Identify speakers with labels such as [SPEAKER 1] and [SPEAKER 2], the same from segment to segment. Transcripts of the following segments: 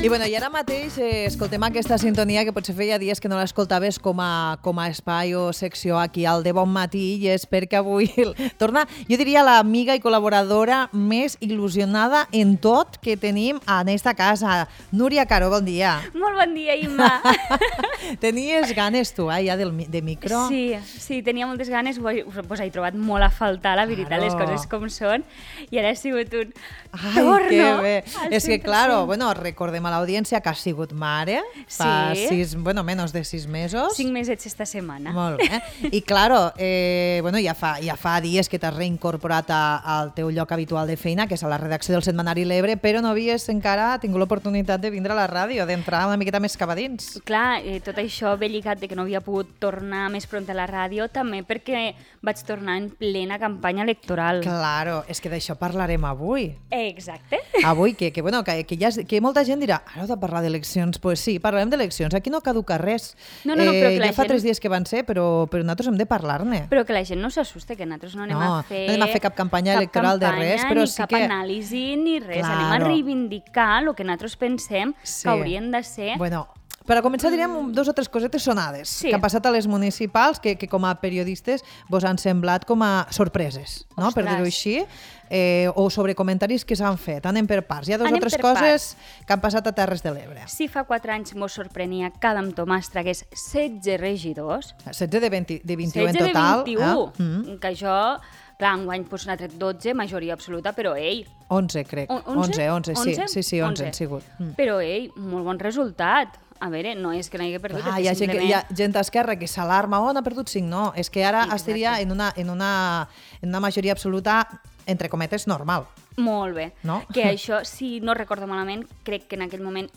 [SPEAKER 1] bueno, i ara mateix escoltem aquesta sintonia que potser feia dies que no l'escoltaves com a espai o secció aquí al De Bon Matí, i és perquè avui torna, jo diria, l'amiga i col·laboradora més il·lusionada en tot que tenim en esta casa. Núria Caro, bon dia.
[SPEAKER 2] Molt bon dia, Imma.
[SPEAKER 1] Tenies ganes tu, ja de micro?
[SPEAKER 2] Sí, tenia moltes ganes, vos he trobat molt a faltar, la veritat, les coses com són, i ara ha sigut un torno.
[SPEAKER 1] Que bé. És que, claro, bueno, recordem a l'audiència que has sigut mare fa menos de 6 mesos.
[SPEAKER 2] 5 mesets esta setmana.
[SPEAKER 1] Molt bé. I, claro, ja fa dies que t'has reincorporat al teu lloc habitual de feina, que és a la redacció del Setmanari L'Ebre, però no havies encara tingut l'oportunitat de vindre a la ràdio, d'entrar una miqueta més cap a dins.
[SPEAKER 2] Clar, tot això ve lligat de que no havia pogut tornar més pront a la ràdio, també perquè vaig tornar en plena campanya electoral.
[SPEAKER 1] Claro, és que d'això parlarem avui.
[SPEAKER 2] Exacte.
[SPEAKER 1] Avui, que molta gent dirà, ara heu de parlar d'eleccions. Pues sí, parlarem d'eleccions. Aquí no caduca res.
[SPEAKER 2] No, però que
[SPEAKER 1] ja fa 3 dies que van ser, però nosaltres hem de parlar-ne.
[SPEAKER 2] Però que la gent no s'assuste, que nosaltres no anem a fer
[SPEAKER 1] cap campanya electoral de res, però sí que...
[SPEAKER 2] Ni cap anàlisi, ni res.
[SPEAKER 1] Claro.
[SPEAKER 2] Anem a reivindicar el que nosaltres pensem que haurien de ser...
[SPEAKER 1] Bueno, per a començar direm 2 o 3 cosetes sonades que han passat a les municipals que com a periodistes vos han semblat com a sorpreses, no? Per dir-ho així, o sobre comentaris que s'han fet. Anem per parts. Hi ha 2 o 3 coses que han passat a Terres de l'Ebre.
[SPEAKER 2] Si fa 4 anys mos sorprenia que Adam Tomàs tragués 16 regidors...
[SPEAKER 1] 16 de 21 en total.
[SPEAKER 2] 16 de 21, que això... Clar, enguany n'ha tret 12, majoria absoluta, però
[SPEAKER 1] 11, crec. 11, sí, 11 han sigut.
[SPEAKER 2] Però molt bon resultat. A veure, no és que no hi hagi perdut...
[SPEAKER 1] Hi ha gent d'Esquerra que s'alarma, n'ha perdut 5, no. És que ara estaria en una majoria absoluta, entre cometes, normal.
[SPEAKER 2] Molt bé.
[SPEAKER 1] No?
[SPEAKER 2] Que això, si no recordo malament, crec que en aquell moment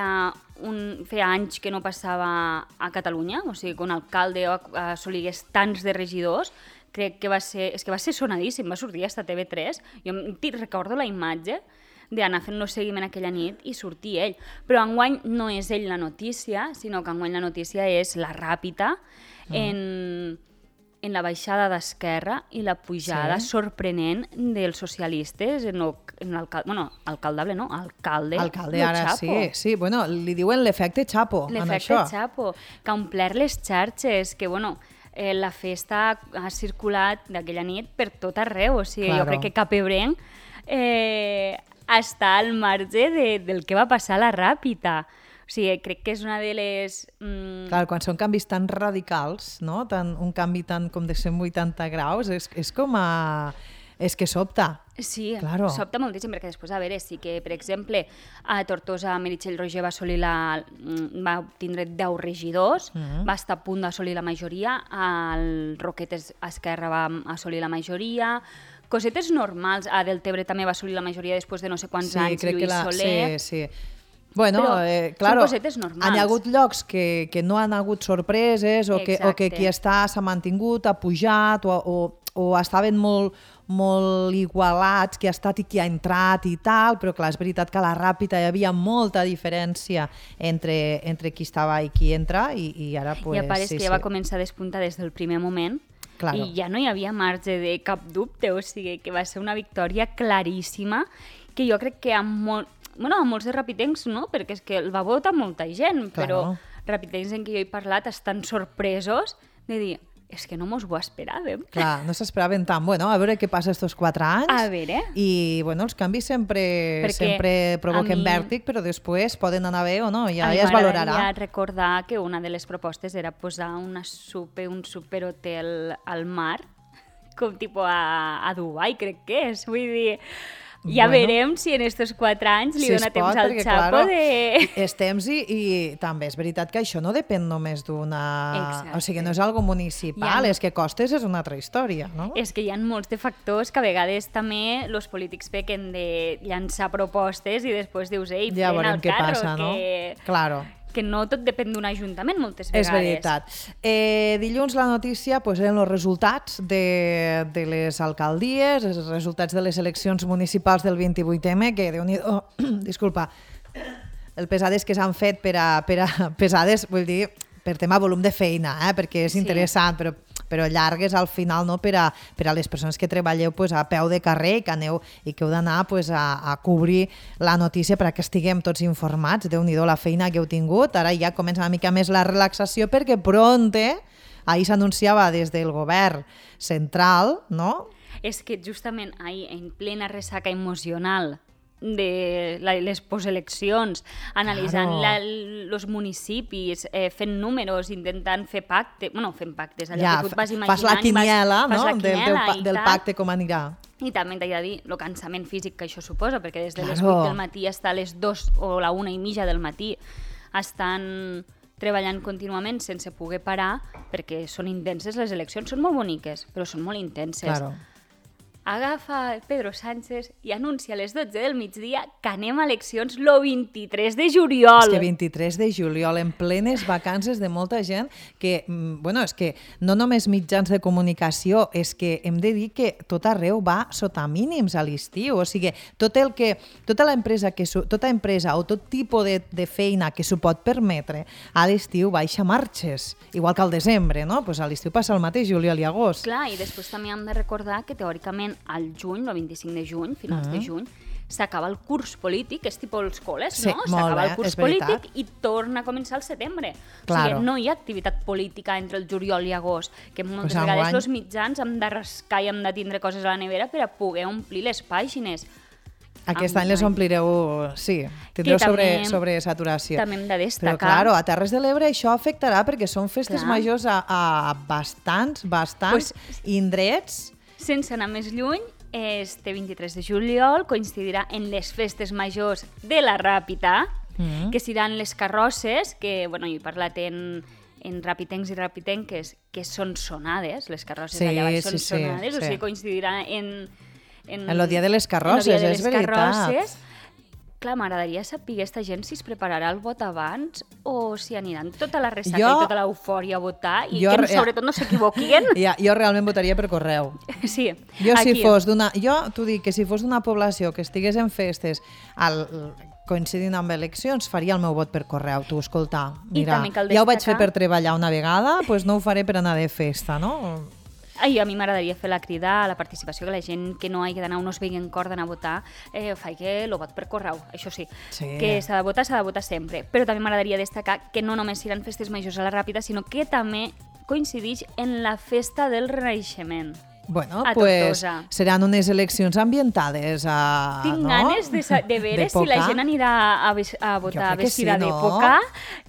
[SPEAKER 2] feia anys que no passava a Catalunya, o sigui, que un alcalde assoligués tants de regidors, crec que va ser sonadíssim, va sortir a TV3, jo recordo la imatge d'anar fent el seguiment aquella nit i sortir ell. Però enguany no és ell la notícia, sinó que enguany la notícia és la ràpita en la baixada d'Esquerra i la pujada sorprenent dels socialistes alcaldable,
[SPEAKER 1] ara sí, bueno, li diuen l'efecte Chapo.
[SPEAKER 2] L'efecte Chapo, que ha omplert les xarxes, que la festa ha circulat d'aquella nit per tot arreu, o sigui, jo crec que cap ebrenc està al marge del que va passar a la ràpita. O sigui, crec que és una de les...
[SPEAKER 1] Clar, quan són canvis tan radicals, no? Un canvi tan com de 180 graus, és com a... És que sobta.
[SPEAKER 2] Sí,
[SPEAKER 1] claro.
[SPEAKER 2] Sobta moltíssim, perquè després, a veure, sí que, per exemple, a Tortosa Meritxell Roger va tindre 10 regidors, va estar a punt d'assolir la majoria, al Roquetes Esquerra va assolir la majoria, cosetes normals, a Deltebre també va assolir la majoria després de no sé quants anys, Lluís Soler...
[SPEAKER 1] Sí. Bueno, claro, hi ha hagut llocs que no han hagut sorpreses o que qui s'ha mantingut, ha pujat o estaven molt igualats, qui ha estat i qui ha entrat i tal, però clar, és veritat que a la ràpida hi havia molta diferència entre qui estava i qui entra i ara pues...
[SPEAKER 2] I a part és que ja va començar a despuntar des del primer moment i ja no hi havia marge de cap dubte, o sigui que va ser una victòria claríssima que jo crec que amb molts de rapitencs no, perquè és que el va votar molta gent, però rapitencs en què jo he parlat estan sorpresos de dir, és que no mos ho esperàvem.
[SPEAKER 1] Clar, no s'esperaven tant. Bueno, a veure què passa estos 4 anys.
[SPEAKER 2] A veure.
[SPEAKER 1] I, bueno, els canvis sempre provoquen vèrtic, però després poden anar bé o no, ja es valorarà.
[SPEAKER 2] M'agradaria recordar que una de les propostes era posar un superhotel al mar, com tipus a Dubai, crec que és. Vull dir... Ja veurem si en estos 4 anys li dona temps al Chapo de...
[SPEAKER 1] És temps i també és veritat que això no depèn només d'una... O sigui, no és algo municipal, és que costes és una altra història, no?
[SPEAKER 2] És que hi ha molts de factors que a vegades també els polítics pequen de llançar propostes i després dius, ei, frena el carro,
[SPEAKER 1] Claro.
[SPEAKER 2] Que no tot depèn d'un ajuntament moltes vegades.
[SPEAKER 1] És veritat. Dilluns la notícia eren els resultats de les alcaldies, els resultats de les eleccions municipals del 28M, que Déu-n'hi-do, disculpa, el pesades que s'han fet per a pesades, vull dir, per tema volum de feina, perquè és interessant, però però llargues al final, no? Per a les persones que treballeu pues, a peu de carrer i que heu d'anar pues, a cobrir la notícia perquè estiguem tots informats. Déu-n'hi-do la feina que heu tingut. Ara ja comença una mica més la relaxació perquè ahir s'anunciava des del govern central, no?
[SPEAKER 2] És que justament ahir, en plena ressaca emocional de les posteleccions, analitzant els municipis, fent números, intentant fer pactes, fent pactes, allò que tu et vas imaginant.
[SPEAKER 1] Fas la quiniela, no? Del pacte com anirà.
[SPEAKER 2] I també t'he de dir el cansament físic que això suposa, perquè des de les 8 del matí fins a les 2 o la 1:30 del matí estan treballant contínuament sense poder parar, perquè són intenses les eleccions, són molt boniques, però són molt intenses.
[SPEAKER 1] Claro.
[SPEAKER 2] Agafa Pedro Sánchez i anuncia a les 12 del migdia que anem a eleccions el 23 de juliol.
[SPEAKER 1] És que 23 de juliol, en plenes vacances de molta gent que, és que no només mitjans de comunicació, és que hem de dir que tot arreu va sota mínims a l'estiu. O sigui, tota empresa o tot tipus de feina que s'ho pot permetre, a l'estiu baixa marxes, igual que al desembre, no? Pues a l'estiu passa el mateix, juliol i agost.
[SPEAKER 2] Clar, i després també hem de recordar que teòricament al juny, el 25 de juny, finals de juny, s'acaba el curs polític, és tipus els col·les,
[SPEAKER 1] sí,
[SPEAKER 2] no? S'acaba el curs polític i torna a començar al setembre.
[SPEAKER 1] Claro.
[SPEAKER 2] O sigui, no hi ha activitat política entre el juliol i agost, que moltes vegades els mitjans hem de rascar i hem de tindre coses a la nevera per a poder omplir les pàgines.
[SPEAKER 1] Aquest any les omplireu, sí, tindreu sobre saturació.
[SPEAKER 2] També hem de destacar.
[SPEAKER 1] Però, clar, a Terres de l'Ebre això afectarà perquè són festes majors a bastants indrets.
[SPEAKER 2] Sense anar més lluny, este 23 de juliol coincidirà en les festes majors de la Ràpita, que seran les carrosses, que, jo he parlat en rapitencs i rapitenques, que són sonades, les carrosses allà baix són sonades, o sigui, coincidirà en
[SPEAKER 1] el dia de les carrosses, és veritat.
[SPEAKER 2] Clar, m'agradaria saber aquesta gent si es prepararà el vot abans o si aniran tota la ressaca i tota l'eufòria a votar i que sobretot no s'equivoquin.
[SPEAKER 1] Jo realment votaria per correu.
[SPEAKER 2] Sí,
[SPEAKER 1] t'ho dic, que si fos d'una població que estigués en festes coincidint amb eleccions, faria el meu vot per correu. Tu, escolta, mira, ja ho vaig fer per treballar una vegada, doncs no ho faré per anar de festa, no?
[SPEAKER 2] A mi m'agradaria fer la crida a la participació, que la gent que no hagi d'anar o no es vegi en cor d'anar a votar faci el vot per correu, això sí. Que s'ha de votar sempre. Però també m'agradaria destacar que no només seran festes majors a la Ràpita, sinó que també coincideix en la festa del Renaixement.
[SPEAKER 1] Bueno, pues seran unes eleccions ambientades.
[SPEAKER 2] Tinc ganes de veure si la gent anirà a votar vestida d'època,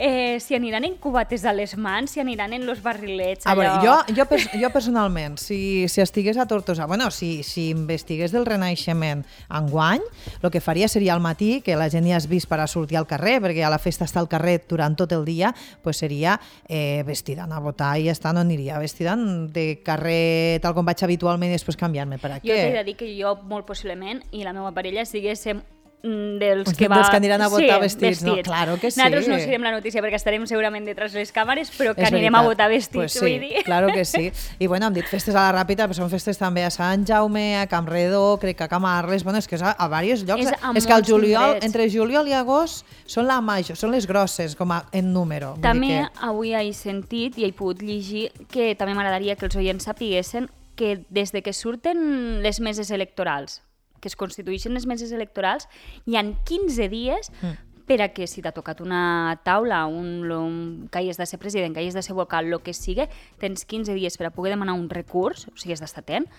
[SPEAKER 2] si aniran en cubates a les mans, si aniran en los barrilets.
[SPEAKER 1] A veure, jo personalment, si estigués a Tortosa, si investigués del Renaixement enguany, el que faria seria al matí, que la gent ja has vist per a sortir al carrer, perquè a la festa està al carrer durant tot el dia, pues seria vestida a votar i ja està, no aniria vestida de carrer tal com vaig habitualment i després canviar-me per aquí.
[SPEAKER 2] Jo t'he de dir que jo, molt possiblement, i la meva parella siguéssim dels
[SPEAKER 1] que aniran a votar vestits. No, claro que sí.
[SPEAKER 2] Nosaltres no serem la notícia perquè estarem segurament detrás de les càmeres, però que anirem a votar vestits, vull dir.
[SPEAKER 1] Claro que sí. I hem dit festes a la Ràpita, però són festes també a Sant Jaume, a Campredó, crec que a Camarles, és que és a diversos llocs. És que el juliol, entre juliol i agost, són les grosses, com en número.
[SPEAKER 2] També avui he sentit i he pogut llegir que també m'agradaria que els oients sapiguessin que des de que surten les meses electorals, que es constitueixen les meses electorals, hi ha 15 dies per a que si t'ha tocat una taula, que hagis de ser president, que hagis de ser vocal, el que sigui, tens 15 dies per a poder demanar un recurs, o sigui, has d'estar atent,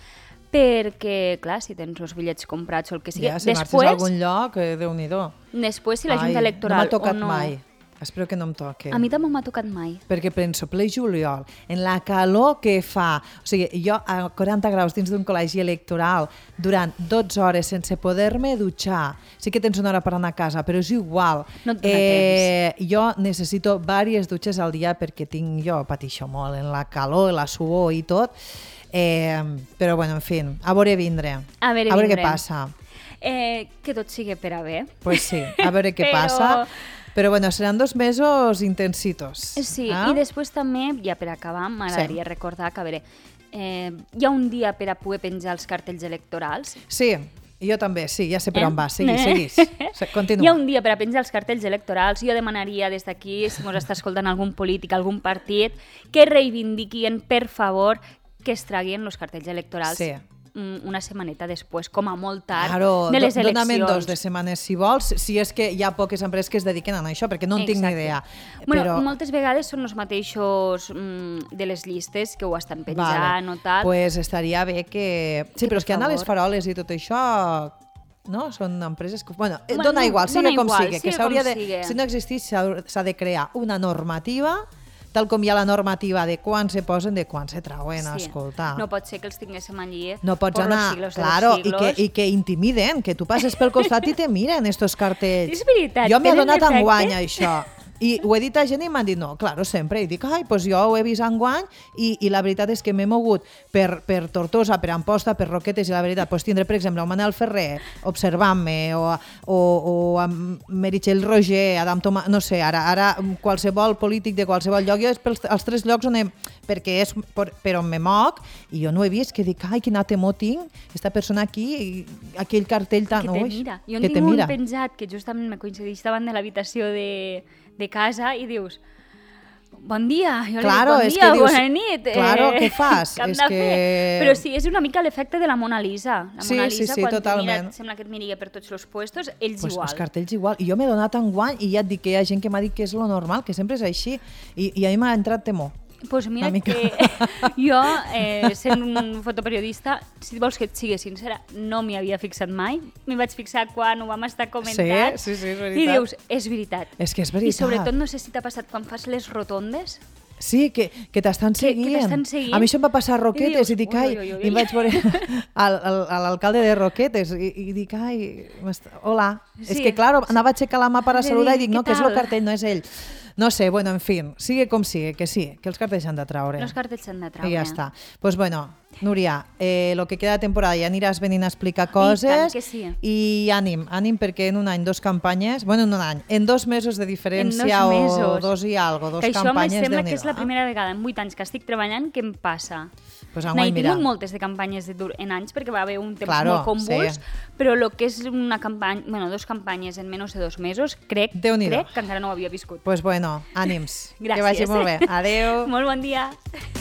[SPEAKER 2] perquè, clar, si tens els bitllets comprats o el que sigui...
[SPEAKER 1] Ja, si marxes a algun lloc, Déu-n'hi-do.
[SPEAKER 2] Després, si la Junta Electoral
[SPEAKER 1] no m'ha tocat mai. Espero que no em toqui.
[SPEAKER 2] A mi també m'ha tocat mai.
[SPEAKER 1] Perquè penso, ple juliol, en la calor que fa, o sigui, jo a 40 graus dins d'un col·legi electoral durant 12 hores sense poder-me dutxar, sí que tens una hora per anar a casa, però és igual.
[SPEAKER 2] No et dona temps.
[SPEAKER 1] Jo necessito diverses dutxes al dia perquè patixo molt en la calor, la suor i tot, però bueno, en fi, a veure vindre. A veure què passa.
[SPEAKER 2] Que tot sigui per a bé.
[SPEAKER 1] Pues sí, a veure què passa. Però bueno, seran 2 mesos intensitos.
[SPEAKER 2] Sí, i després també, ja per acabar, m'agradaria recordar que, a veure, hi ha un dia per a poder penjar els cartells electorals.
[SPEAKER 1] Sí. Jo també, sí, ja sé per on va. Seguís. Continua.
[SPEAKER 2] Hi ha un dia per a penjar els cartells electorals. Jo demanaria des d'aquí, si ens està escoltant algun polític, algun partit, que reivindiquien, per favor, que es traguin els cartells electorals una setmaneta després, com a molt tard, de les eleccions.
[SPEAKER 1] Dóna'm 2 setmanes, si vols, si és que hi ha poques empreses que es dediquen a això, perquè no en tinc ni idea.
[SPEAKER 2] Moltes vegades són els mateixos de les llistes que ho estan penjant o tal.
[SPEAKER 1] Pues estaria bé que... Sí, però és que anar a les faroles i tot això... No? Són empreses que... Bueno, dona igual, siga com sigui, que s'hauria de... Si no existís, s'ha de crear una normativa, tal com hi ha la normativa de quan se posen, de quan se trauen, escolta.
[SPEAKER 2] No pot ser que els tinguéssim allí
[SPEAKER 1] no pots anar, claro, i que intimiden, que tu passes pel costat i te miren estos cartells.
[SPEAKER 2] És veritat.
[SPEAKER 1] Jo m'he donat enguany això. I ho he dit a gent i m'han dit, no, claro, sempre. I dic, doncs jo ho he vist enguany i la veritat és que m'he mogut per Tortosa, per Amposta, per Roquetes, i la veritat, doncs tindré, per exemple, el Manel Ferrer observant-me, o amb Meritxell Roger, Adam Tomàs, no sé, ara qualsevol polític de qualsevol lloc, jo és els 3 llocs perquè és per on me moc, i jo no he vist, que dic, quin temor tinc, aquesta persona aquí, aquell cartell tan...
[SPEAKER 2] Que te mira. Jo en tinc un penjat que justament me coincideix davant de l'habitació de casa i dius, bon dia, jo li dic bon dia, bona nit.
[SPEAKER 1] Claro, què fas?
[SPEAKER 2] Però sí, és una mica l'efecte de la Mona Lisa. La Mona Lisa,
[SPEAKER 1] quan
[SPEAKER 2] totalment. Sembla que et miri per tots els puestos, ells igual.
[SPEAKER 1] Els cartells igual. I jo m'he donat enguany i ja et dic que hi ha gent que m'ha dit que és lo normal, que sempre és així, i a mi m'ha entrat temor.
[SPEAKER 2] Doncs mira que jo, sent un fotoperiodista, si vols que et sigui sincera, no m'hi havia fixat mai. M'hi vaig fixar quan ho vam estar comentant.
[SPEAKER 1] Sí, és veritat.
[SPEAKER 2] I dius, és veritat.
[SPEAKER 1] És que és veritat.
[SPEAKER 2] I sobretot, no sé si t'ha passat quan fas les rotondes.
[SPEAKER 1] Sí, que t'estan seguint.
[SPEAKER 2] Que t'estan seguint.
[SPEAKER 1] A mi això em va passar a Roquetes i dic, i vaig veure l'alcalde de Roquetes i dic, hola. És que, clar, anava a aixecar la mà per a saludar i dic, no, que és el cartell, no és ell. No sé, bueno, en fi, sigui com sigui, que sí, que els cartells s'han de traure.
[SPEAKER 2] Els cartells s'han de traure.
[SPEAKER 1] I ja està. Doncs bueno, Núria, lo que queda de temporada ja aniràs venint a explicar coses.
[SPEAKER 2] I tant que sí.
[SPEAKER 1] I ànim, perquè en un any 2 campanyes, bueno, en un any, en 2 mesos de diferència o 2 i algo, 2 campanyes,
[SPEAKER 2] que això me sembla que és la primera vegada en 8 anys que estic treballant que em passa.
[SPEAKER 1] Pues
[SPEAKER 2] n'he tingut moltes de campanyes en anys perquè va haver un temps molt convuls, però el que és una campanya, bueno, 2 campanyes en menys de 2 mesos, crec que encara no ho havia viscut.
[SPEAKER 1] Pues bueno, ànims.
[SPEAKER 2] Gràcies.
[SPEAKER 1] Que vagi molt bé. Adéu.
[SPEAKER 2] Molt bon dia.